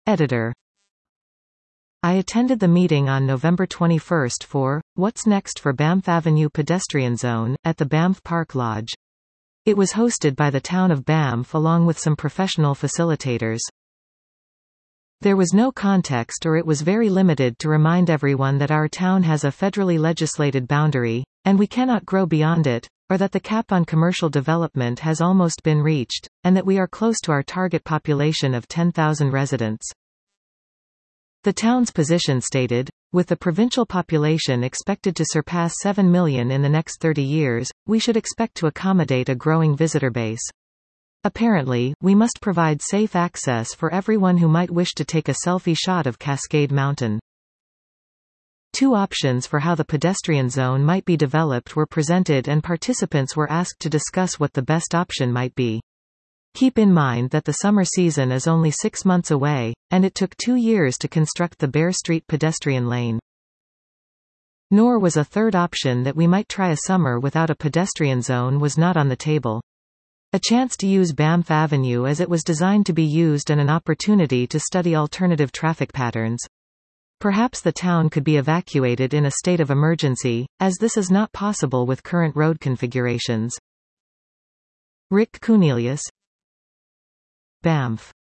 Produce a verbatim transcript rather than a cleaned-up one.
Editor. I attended the meeting on November twenty-first for What's Next for Banff Avenue Pedestrian Zone, at the Banff Park Lodge. It was hosted by the town of Banff along with some professional facilitators. There was no context, or it was very limited, to remind everyone that our town has a federally legislated boundary, and we cannot grow beyond it, or that the cap on commercial development has almost been reached, and that we are close to our target population of ten thousand residents. The town's position stated, with the provincial population expected to surpass seven million in the next thirty years, we should expect to accommodate a growing visitor base. Apparently, we must provide safe access for everyone who might wish to take a selfie shot of Cascade Mountain. Two options for how the pedestrian zone might be developed were presented, and participants were asked to discuss what the best option might be. Keep in mind that the summer season is only six months away, and it took two years to construct the Bear Street pedestrian lane. Nor was a third option that we might try a summer without a pedestrian zone was not on the table. A chance to use Banff Avenue as it was designed to be used, and an opportunity to study alternative traffic patterns. Perhaps the town could be evacuated in a state of emergency, as this is not possible with current road configurations. Rick Cornelius, Banff.